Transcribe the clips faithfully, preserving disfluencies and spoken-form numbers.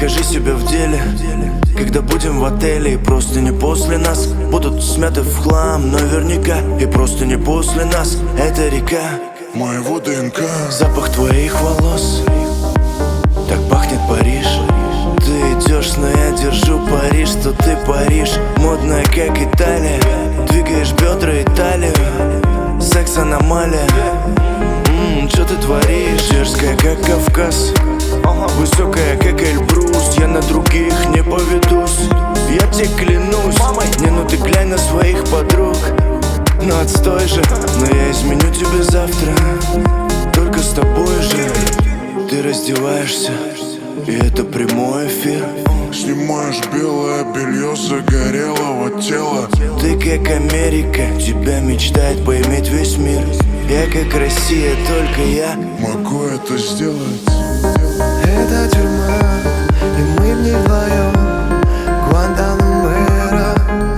Покажи себя в деле, когда будем в отеле. И просто не после нас будут смяты в хлам наверняка. И просто не после нас эта река моего ДНК. Запах твоих волос, так пахнет Париж. Ты идешь, но я держу пари, что ты Париж. Модная, как Италия, двигаешь бедра и талию. Секс-аномалия. Ммм, что ты творишь? Дерзкая, как Кавказ, высокая, как Эльбрус. Я на других не поведусь, я тебе клянусь. Не, ну ты глянь на своих подруг. Ну отстой же, но я изменю тебе завтра. Только с тобой же. Ты раздеваешься, и это прямой эфир. Снимаешь белое белье загорелого тела. Ты как Америка, тебя мечтает поиметь весь мир. Я как Россия, только я могу это сделать. Это тюрьма, и мы в ней вдвоем. Гуантанамо,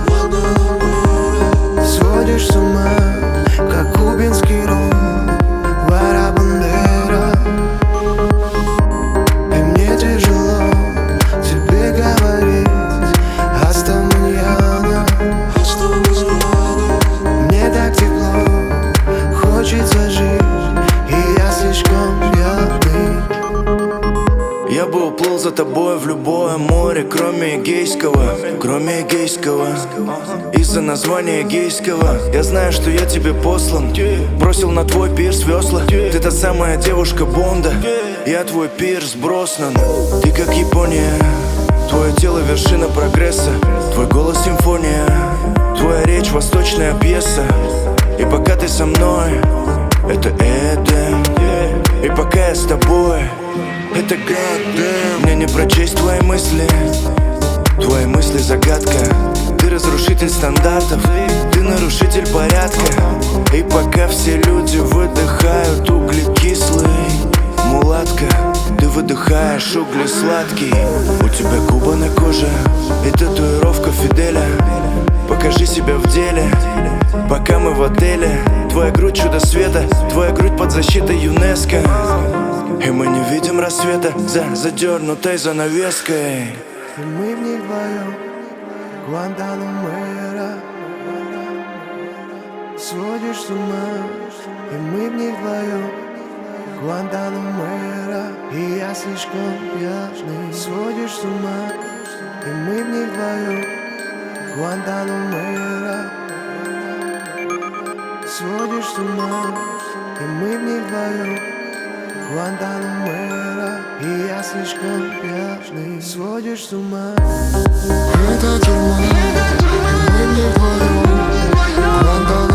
сводишь с ума, как кубинский ром. Гуарабандера. И мне тяжело тебе говорить «Аста маньяна». Мне так тепло, хочется жить, и я слишком пьяный. Я бы уплыл за тобой в любое море, кроме Эгейского, кроме Эгейского. Из-за названия Эгейского я знаю, что я тебе послан. Бросил на твой пирс весла. Ты та самая девушка Бонда, я твой пирс Броснан. Ты как Япония, твое тело вершина прогресса. Твой голос симфония, твоя речь восточная пьеса. И пока ты со мной, это Эдем. И пока я с тобой, это goddamn. Мне не прочесть твои мысли, твои мысли загадка. Ты разрушитель стандартов, ты нарушитель порядка. И пока все люди выдыхают углекислый, мулатка, ты выдыхаешь угли сладкий. У тебя губа на коже и татуировка Фиделя. Покажи себя в деле, пока мы в отеле. Твоя грудь чудо света, твоя грудь под защитой ЮНЕСКО. И мы не видим рассвета за задернутой занавеской. И мы в ней вдвоем. Гуантанамо, сводишь с ума. И мы в ней вдвоем. Гуантанамо, и я слишком пьяный. Сводишь с ума. И мы в ней вдвоем. Гуантанамо, сводишь с ума. И мы в ней вдвоем. Гуантанамо, и я слишком пьяный. Сводишь с ума. Это тюрьма, и мы не вдвоем. Гуантанамо.